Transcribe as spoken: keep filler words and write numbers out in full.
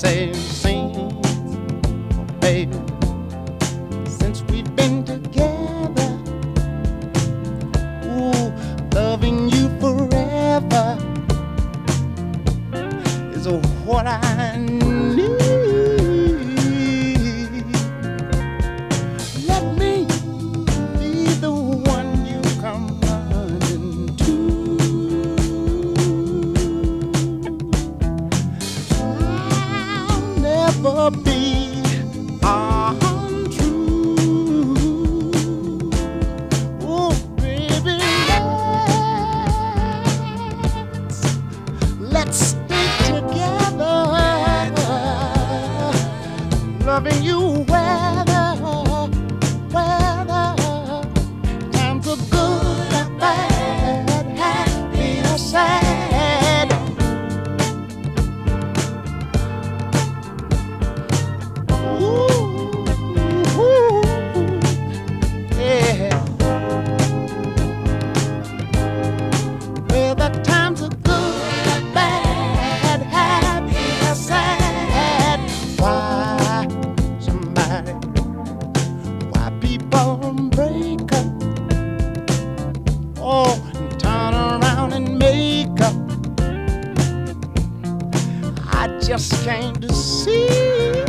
say since, baby, since we've been together, ooh, loving you forever is what I need. Let me be the one you come running to. I'll never be untrue. Oh, baby, let's, let's stay together, loving you weather, weather. Times are good or bad, happy or sad. Ooh, ooh, yeah. Whether times are good or bad, happy or sad. Why somebody, why people break up, oh, and turn around and make up? I just can't see.